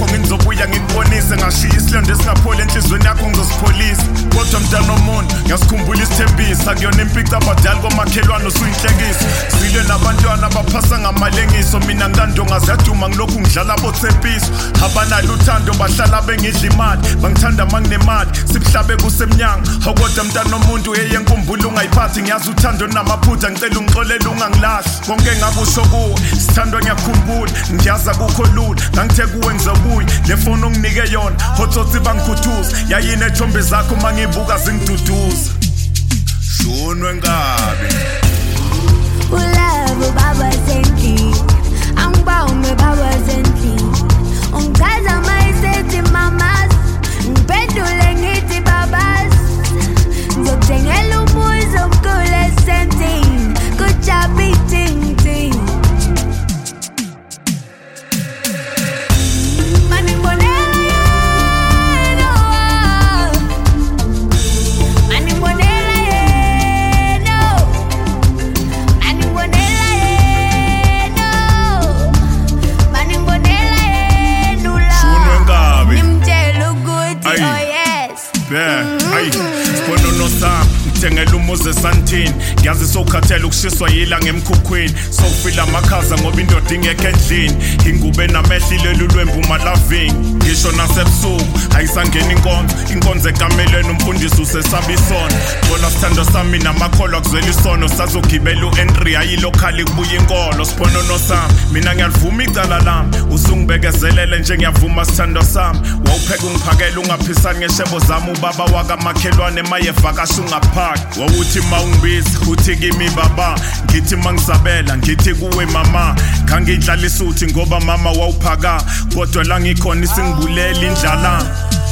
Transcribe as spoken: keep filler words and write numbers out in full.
yakho ngizobuya ngikubonise ngashiya isilonda esingapholi enhlizweni yakho ngizosipholisa kodwa mntana omuntu ngiyasikhumbula isithembiso akuyona impica abadala komakhelwane usuyinhlekisa zile nabantwana abaphasa ngamalengiso mina ngandonga ziyaduma ngilokhu ngidlala boThempiso abanalo uthando bahlala bengidla imali bangithanda manginemali sibuhlabe kusemnyanga kodwa mntana omuntu eyenkumbulo ungayiphathi ngiyazi uthando namaphutha ngicela ungixolele ungangilahli konke ngakusho kuwe sithandwa ngiyakhumbula ngiyaza kukho lula ngangithe kuwe ngizobuya le phone onginike yona hotsotsi bangikhuthuza yayine ethombe zakho mangibuka zingiduduza shunwe ngabe ulabo baba sendli angibawume baba sendli ungichaza mayisethi mamas ngiphendule ngithi babas ngizokuthengela umuzi omkhulu esentini kujabi ting ting ngithengela umuzi esantini ngiyazi sowukhathela ukushiswa yilanga emkhukhwini sowufila amakhaza ngoba indoda ingekho endlini ingube namehlo lelu lwembu malaving ngisho nasebusuku ayisangena inkonzo inkonzo ekamelweni umfundisi usesaba isono bona sithando sami namakholwa kuzwela isono sazogibela u-entry ayilokhali kubuya inkolo siponono sami mina ngiyalivuma icala lami usungibekezelele nje ngiyavuma sithando sami wawupheka ungiphakela ungaphisani ngeshebo zami ubaba wakamakhelwane mayevakasha ungaphaka wawuthi mawungibiza uthi kimi baba ngithi mangisabela ngithi kuwe mama ngangidlala isuthi ngoba mama wawuphaka kodwa la ngikhona isingibuleli indlala